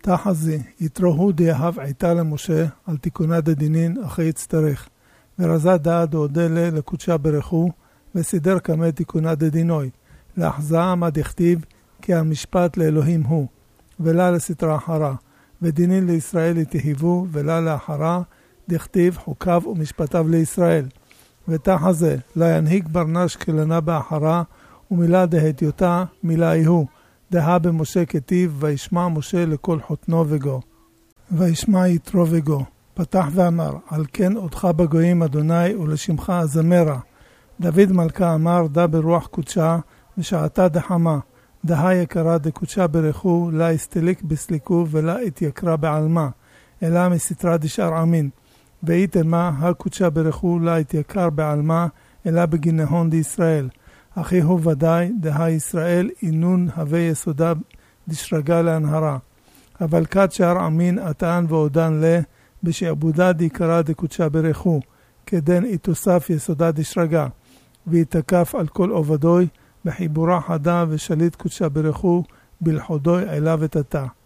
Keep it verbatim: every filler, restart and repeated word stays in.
תחזי, יתרוהו דיהב עיתה למשה על תיקונה דדינין אחרי יצטרך, ורזה דעת ועודה לה לקודשה ברכו, וסידר כמה תיקונה דדינוי, לאחזאה מה דכתיב, כי המשפט לאלוהים הוא, ולה לסתרה אחרה, ודינין לישראל יתהיבו, ולה לאחרה, דכתיב חוקיו ומשפטיו לישראל. ותחזה, לה ינהיג ברנש כלנה באחרה, ומילה דהדיותה, מילה איהו, דהה במשה כתיב, וישמע משה לכל חותנו וגו. וישמע יתרו וגו. פתח ואמר, על כן אותך בגויים אדוני, ולשמך הזמרה. דוד מלכה אמר, דה ברוח קודשה, ושעתה דחמה. דהה יקרה דקודשה ברכו, לה הסתליק בסליקו, ולה התיקרה בעלמה. אלא מסתרה דשאר עמין. ואיתמה, הקודשה ברכו, לה התיקר בעלמה, אלא בגנהון דישראל. אחי הוא ודאי, דה ישראל אינון הווה יסודה דשרגה להנהרה. אבל כת שער עמין עתן ועודן לה, בשעבודה דיקרה דקודשה ברכו, כדן יתוסף יסודה דשרגה, ויתקף על כל עובדוי, בחיבורה חדה ושליט קודשה ברכו, בלחודוי אליו ותתה.